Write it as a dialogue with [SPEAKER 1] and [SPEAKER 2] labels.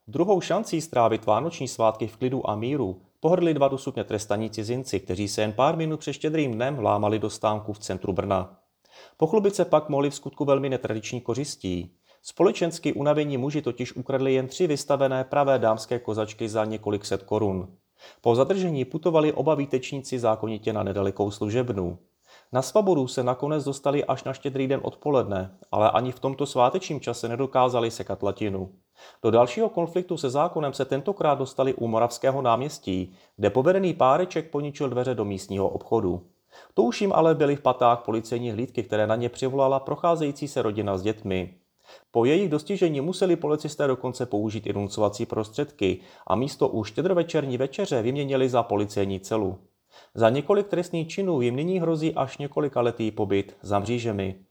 [SPEAKER 1] Druhou šancí strávit vánoční svátky v klidu a míru pohrdli dva dosud netrestaní cizinci, kteří se jen pár minut před Štědrým dnem vlámali do stánku v centru Brna. Pochlubit se pak mohli v skutku velmi netradiční kořistí. Společensky unavení muži totiž ukradli jen 3 vystavené pravé dámské kozačky za několik set korun. Po zadržení putovali oba výtečníci zákonitě na nedalekou služebnu. Na svobodu se nakonec dostali až na Štědrý den odpoledne, ale ani v tomto svátečním čase nedokázali sekat latinu. Do dalšího konfliktu se zákonem se tentokrát dostali u Moravského náměstí, kde povedený páreček poničil dveře do místního obchodu. To už jim ale byly v patách policejní hlídky, které na ně přivolala procházející se rodina s dětmi. Po jejich dostižení museli policisté dokonce použít i nucovací prostředky a místo už štědrovečerní večeře vyměnili za policejní celu. Za několik trestných činů jim nyní hrozí až několikaletý pobyt za mřížemi.